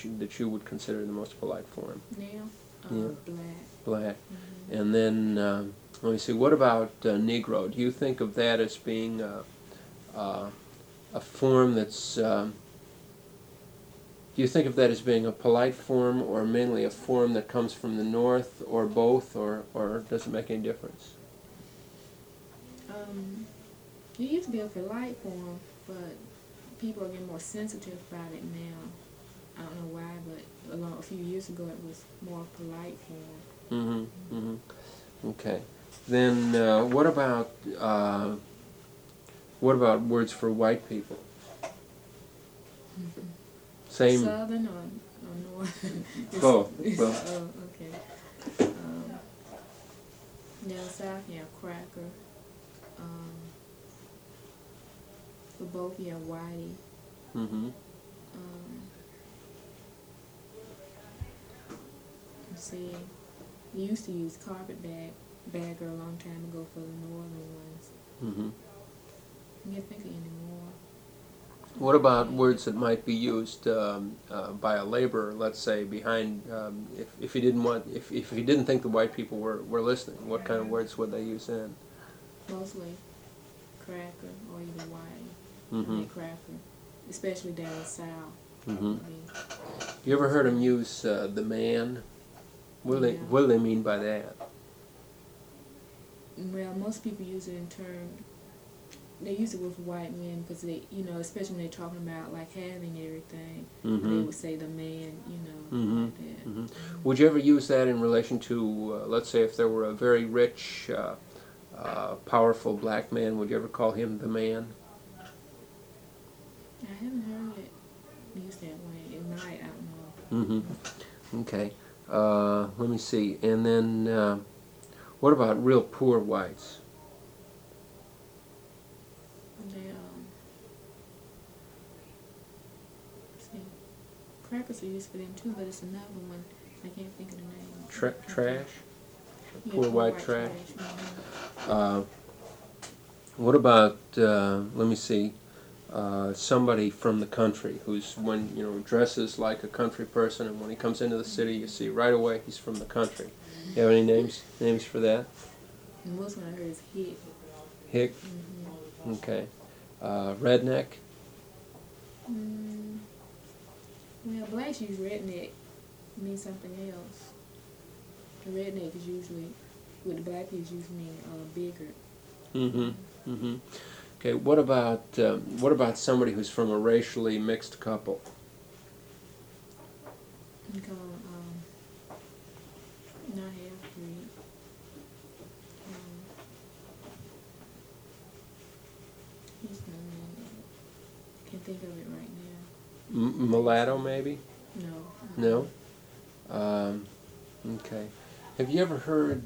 you would consider the most polite form? Now, Yeah. black. Black. Mm-hmm. And then, let me see, what about Negro? Do you think of that as being a form that's, do you think of that as being a polite form, or mainly a form that comes from the North, or both, or does it make any difference? It used to be a polite form, but people are getting more sensitive about it now. I don't know why, but a few years ago it was more polite form. Mm-hmm. Mm-hmm. Okay. Then what about words for white people? Mm-hmm. Same. Southern or North? Both. Oh, okay. Down south, yeah, cracker. For both, yeah, whitey. Mm-hmm. Let's see, we used to use bagger a long time ago for the northern ones. Mm-hmm. I can't think of any more. What about words that might be used by a laborer, let's say, behind, if he didn't think the white people were listening, what kind of words would they use then? Mostly cracker or either whitey. Mm-hmm. Cracker, especially down south. Mm-hmm. You ever heard them use the man? What do they mean by that? Well, most people use it in terms. They use it with white men because they, especially when they're talking about like having everything, Mm-hmm. they would say the man, Mm-hmm. like that. Mm-hmm. Would you ever use that in relation to, let's say, if there were a very rich, powerful black man, would you ever call him the man? I haven't heard it used that way. It might, I don't know. Mm-hmm. Okay. Let me see. And then, what about real poor whites? They, see, crackers are used for them too, but it's another one. I can't think of the name. Trash? Yeah, Poor white trash? Mm-hmm. What about, let me see, somebody from the country who's, dresses like a country person, and when he comes into the city, you see right away he's from the country. You have any names for that? The most one I heard is hick. Hick? Mm-hmm. Okay. Redneck? Well, blacks use redneck. It means something else. The redneck is usually, with the black people, usually mean bigger. Mm-hmm. Mm-hmm. Okay. What about somebody who's from a racially mixed couple? You call not half-breed. Can't think of it right now. Mulatto, maybe? No. No? Okay. Have you ever heard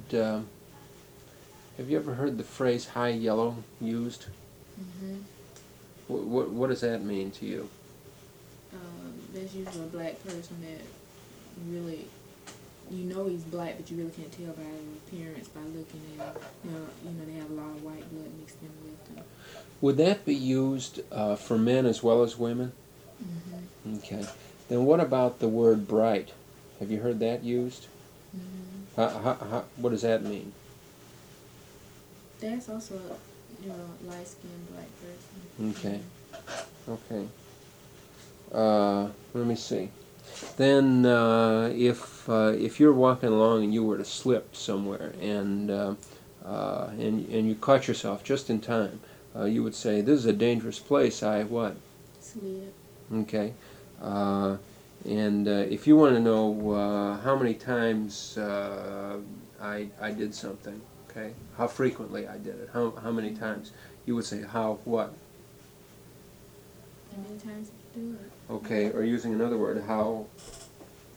the phrase "high yellow" used? Mm-hmm. What does that mean to you? That's usually a black person that really, he's black, but you really can't tell by his appearance, by looking at him. They have a lot of white blood mixed in with them. Would that be used for men as well as women? Mm-hmm. Okay. Then what about the word "bright"? Have you heard that used? Mm-hmm. What does that mean? That's also a light-skinned black person. Okay. Okay. Let me see. Then, if you're walking along and you were to slip somewhere and you caught yourself just in time, you would say, "This is a dangerous place. I what?" Slid. Okay. And if you want to know how many times I did something, okay, how frequently I did it, how many times, you would say, "How what?" How many times did you do it? Okay, or using another word, how